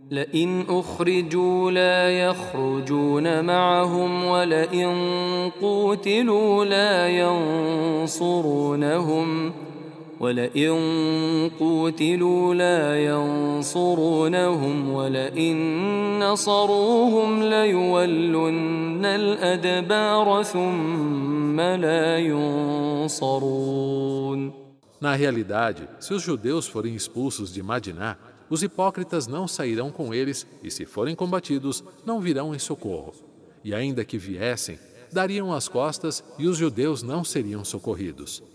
لئن أخرجوا لا يخرجون معهم ولئن قوتلوا لا ينصرونهم ولئن نصروهم ليولن الأدبار ثم لا ينصرون. Na realidade, se os judeus forem expulsos de Madiná, os hipócritas não sairão com eles e, se forem combatidos, não virão em socorro. E ainda que viessem, dariam as costas e os judeus não seriam socorridos.